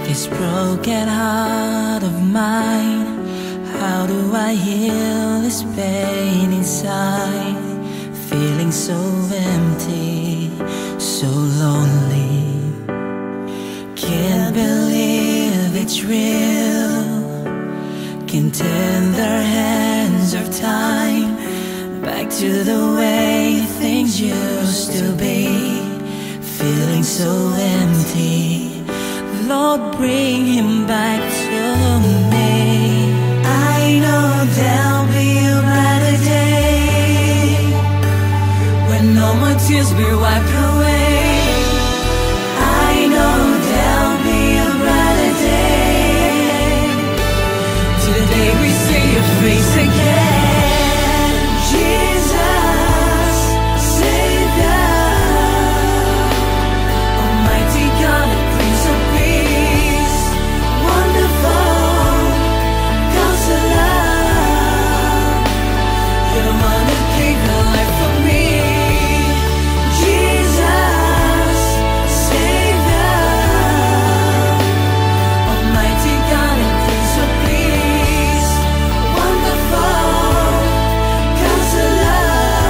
This broken heart of mine, how do I heal this pain inside? Feeling so empty, so lonely. Can't believe it's real. Can't turn their hands of time back to the way things used to be. Feeling so empty, Lord, bring him back to me. I know there'll be a brighter day when no more tears be wiped away. I know there'll be a brighter day, till the day we see your face again. Jesus, Savior, Almighty God, Prince of Peace, wonderful Counselor, you're the one who gave your life for me. Jesus, Savior, Almighty God and Prince of Peace, wonderful Counselor,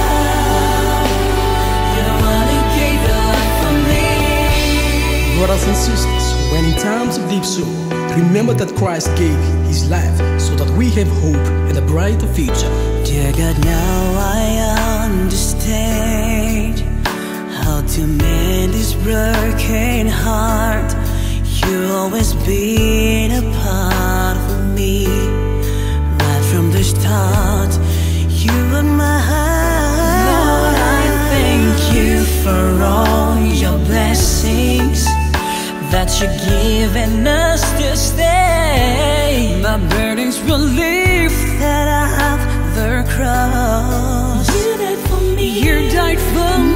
you're the one who gave your life for me. Brothers and sisters, when in times of deep sorrow, remember that Christ gave his life so that we have hope and a brighter future. Dear God, now I understand how to mend this broken heart. You've always been a part of me, right from the start. You were my heart. Lord, I thank you for all your blessings that you're giving us to stay. My burdens relieved that I have the cross. You died for me. You died for me.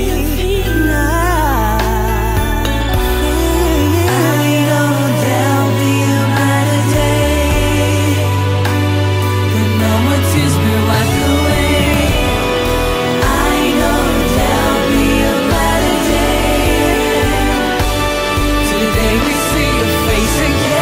I know there'll be a brighter day when no more tears will wipe away. I know there'll be a brighter day, till the day we see your face again.